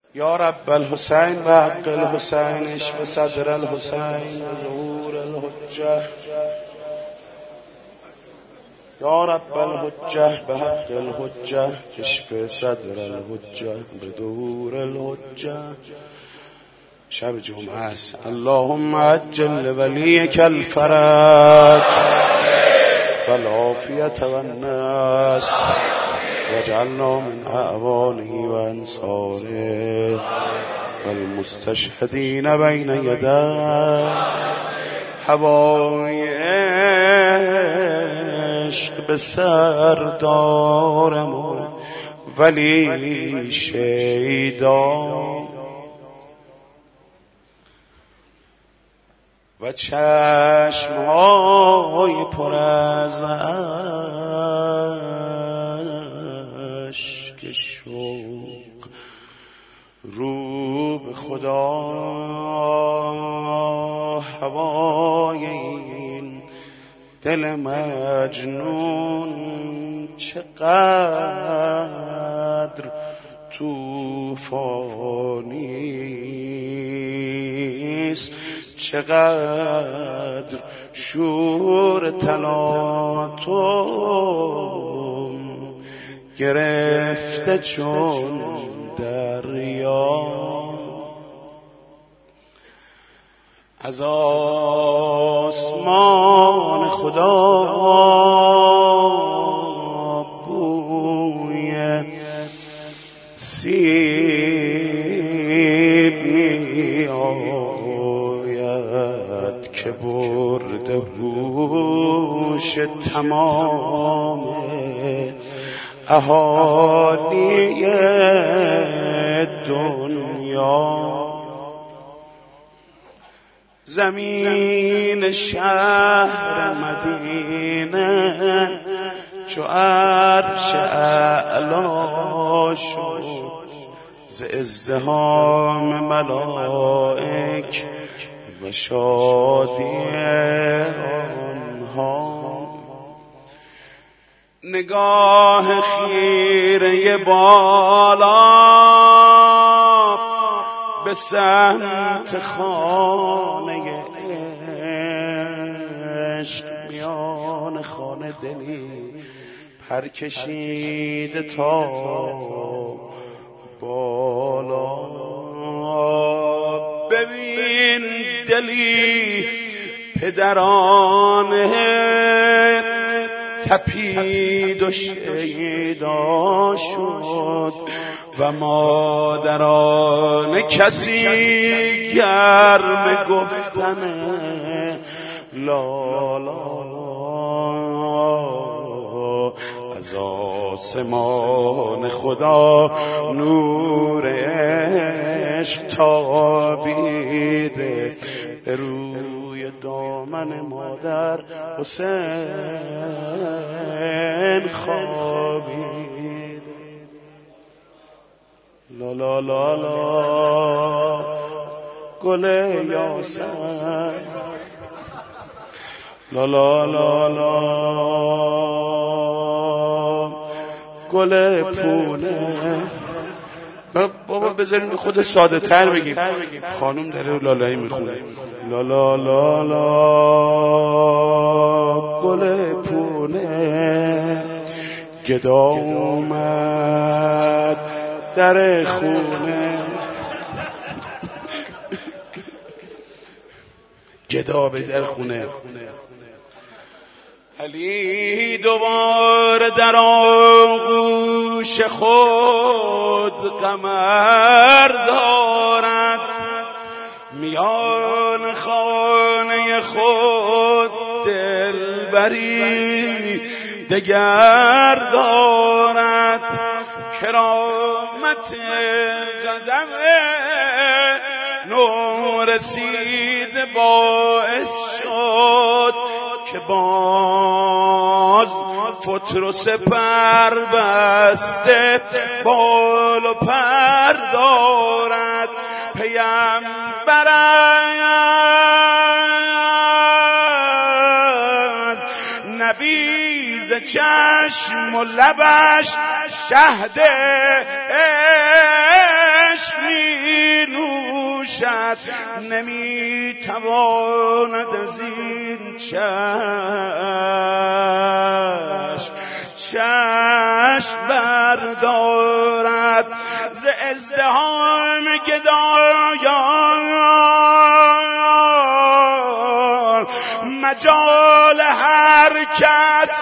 یا رب الحسین و حق الحسین اشف صدر الحسین و ظهور الحجه. یا رب الحجه به حق الحجه اشف صدر الحجه به ظهور الحجه. شب جمعه است. اللهم عجل لولیک الفرج و العافیة و النصر واجعلنا من اعوانه و انصاره و المستشهدین بین یدیه. هوای عشق به سردارم ولی شیدا و چشمهای پر از اشک شوق رو به خدا. هوای این دل مجنون چقدر طوفانیست، چقدر شور تلاطم گرفته چون دریا. از آسمان خدا بوی سیب می آید که برده هوش تمام اهالی دنیا. زمین شهر مدینه چو عرش اعلی شد ز ازدحام ملائک و شادی آنها. نگاه خیره بالا به سمت خانه عشق، میان خانه دلی پر کشیده تا بالا. ببین دلی پدرانه تپید و شیدا شد و مادران کسی گرم گفتن لالا. از آسمان خدا نور عشق تابیده به روی دامن مادر حسین خوابید. لا لا لا لا گل یاسر، لا لا لا لا گل پونه. بابا بذارین خود ساده تر بگیم. خانم داره لالایی میخونه. لا لا لا لا گل پونه. گدا اومد در خونه. گدا به در خونه. علی دوباره در آغوش خود قمر دارد، میان خانه خود دلبری دگر دارد. کرامت قدم نو رسید باعث شد که باز فترس پر بسته بال و پر دارد. پیامبر از نبیذ چشم و لبش شهد عشق باشد نمیتواند از این چشم بردارد ز ازدحام گدایان مجال حرکت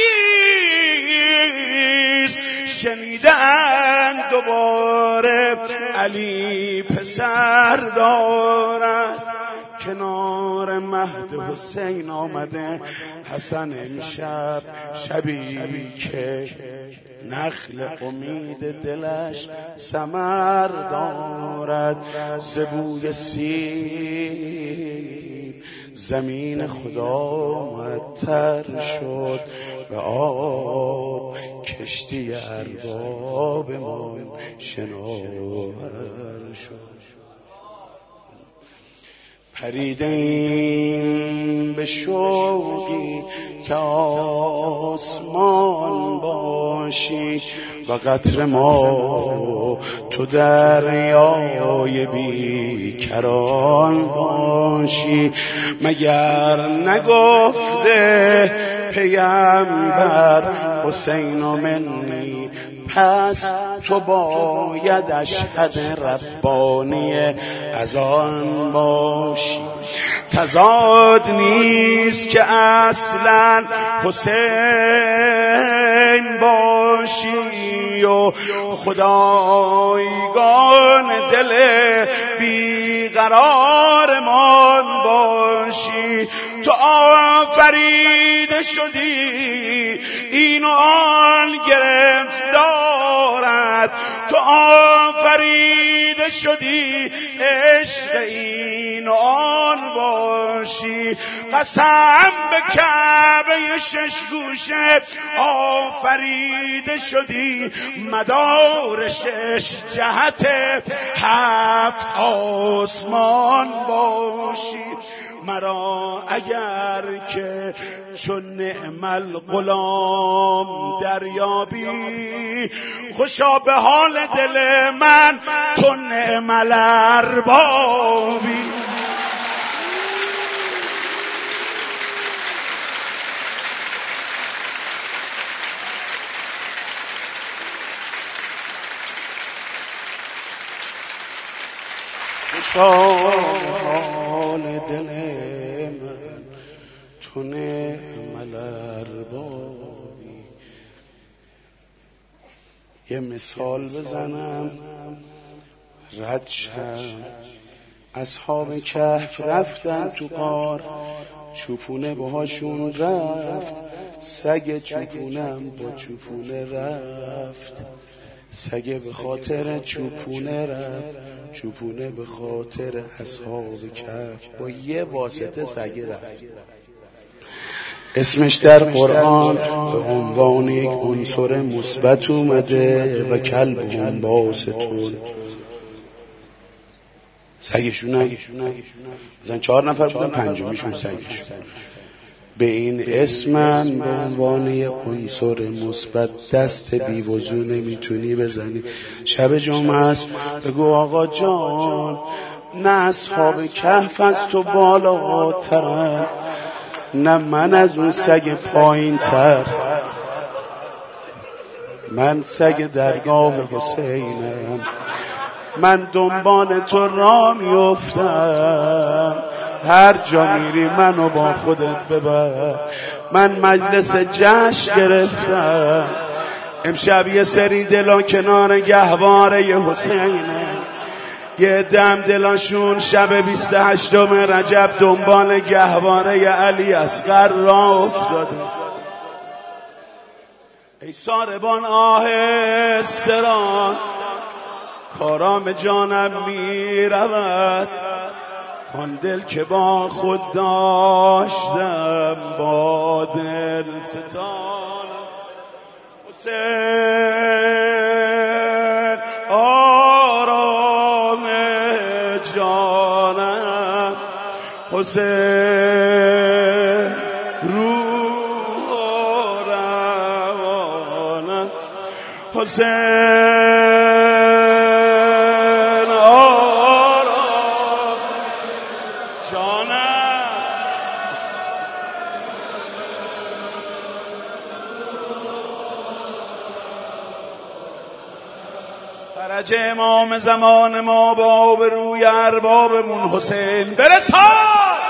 نیست. شنیدن دوباره علی پسر دارد. کنار مهد حسین آمده حسن امشب، شبی که نخل امید دلش ثمر دارد. ز بوی سیب زمین خدا معطر شد، به آب کشتی ارباب ما شناور شد. پریدیم به شوقی که آسمان باشی و قطر ما تو دریای بیکران باشی. مگر نگفته پیامبر حسین منی پس تو باید اشهد ربانی از آن باشی. تضاد نیست که اصلا حسین باشی و خدایگان دل بیقرارمان باشی. تو آفریده شدی این و آن گرفت دارد، تو آفریده شدی عشق این و آن باشی. قسم به کعبه شش گوشه آفریده شدی مدار شش جهت هفت آسمان باشی. مرا اگر که چون نعم الغلام دریابی، خوشا به حال دل من تو نعم الاربابی. خوشا به حال دل من تو نعم الاربابی. یه مثال بزنم رد شم. اصحاب کهف رفتن تو غار، چوپونه باهاشون رفت، سگ چوپونم با چوپونه رفت. سگه به خاطر چوپونه رفت، چوپونه به خاطر اصحاب کهف. با یه واسطه سگه رفت. اسمش در قرآن به عنوان یک عنصر مثبت اومده و کلبهم باسطون. سگشون زن 4 نفر بودن، پنجمیشون سگشون. به این اسمم به عنوان یک عنصر مثبت دست بیوضو نمیتونی بزنی. شب جمعه است بگو آقا جان نه اصحاب کهف از تو بالاترن، نه من از اون سگ پایین تر. من سگ درگاه حسینم، من دنبال تو را میفتم. هر جا میری منو با خودت ببر. من مجلس جشن گرفتم. امشب یه سری دلا کنار گهواره حسینه. یه دم دلاشون شب 28 رجب دنبال گهواره علی اصغر را افتاده. ای ساربان آهستران کارام جانم می رود. آن دل که با خود داشتم با دل ستان. حسین آرام جانم، حسین روح روانم، حسین آرام فرج امام زمان ما با آبروی اربابمون حسین برسان.